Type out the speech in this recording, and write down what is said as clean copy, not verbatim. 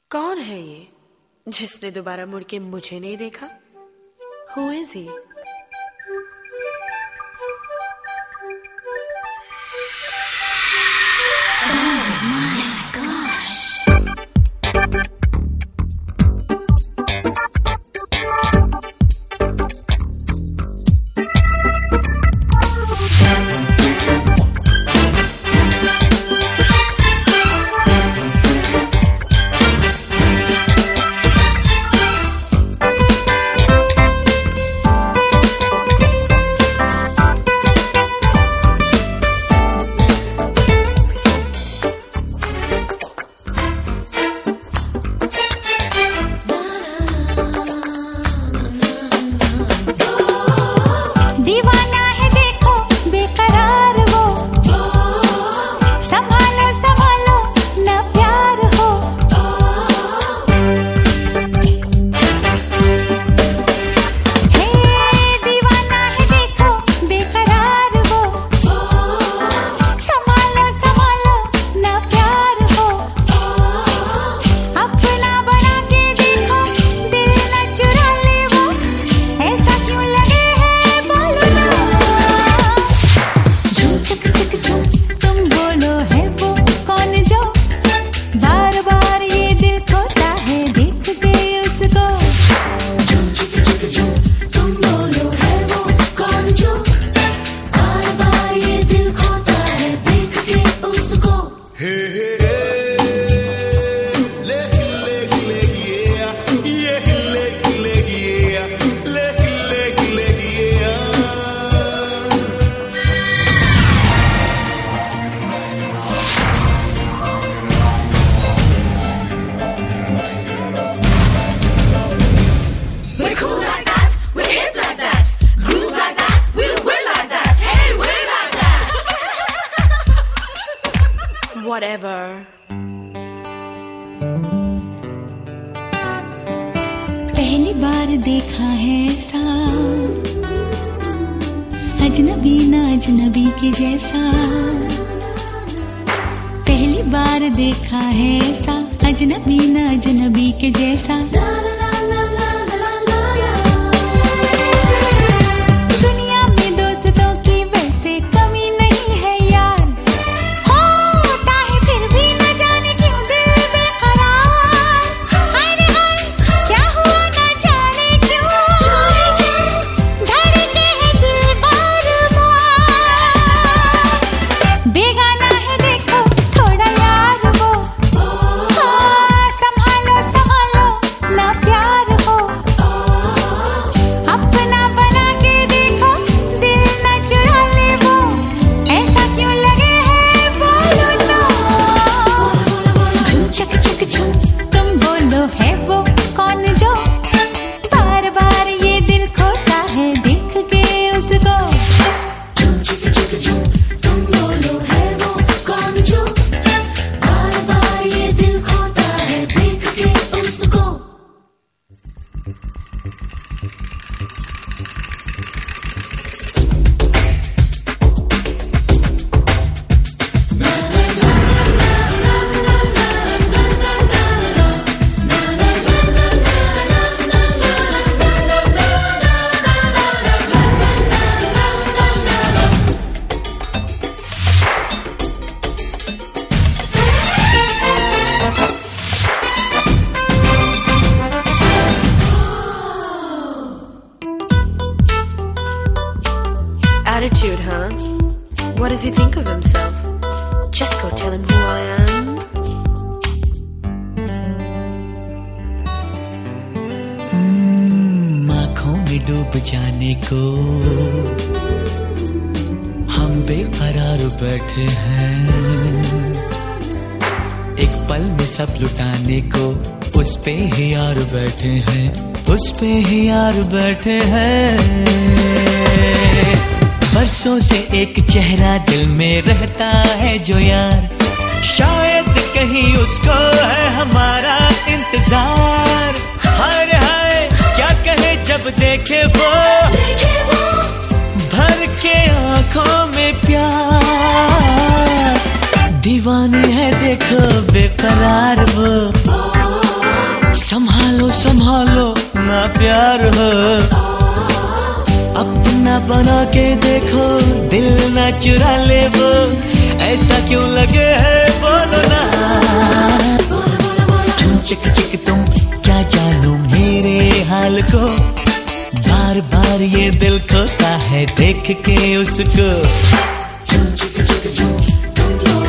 कौन है ये जिसने दोबारा मुड़ के मुझे नहीं देखा? Who is he? Whatever. पहली बार देखा है ऐसा अजनबी ना अजनबी के जैसा। पहली बार देखा है ऐसा अजनबी ना अजनबी के जैसा। Attitude, huh? What does he think of himself? Just go tell him who I am. आँखों में डूब जाने को हम बेकरार बैठे हैं। एक पल में सब लुटाने को उस पे ही यार बैठे हैं, उस पे ही यार बैठे हैं। बरसों से एक चेहरा दिल में रहता है जो यार, शायद कहीं उसको है हमारा इंतजार। हाय हाय क्या कहे जब देखे वो भर के आंखों में प्यार। दीवानी है देखो बेकरार वो। प्यार हो। अपना बना के देखो, दिल ना चुरा ले वो, ऐसा क्यों लगे है बोलो ना। चिक चिक तुम क्या जानो मेरे हाल को, बार बार ये दिल खोता है देख के उसको।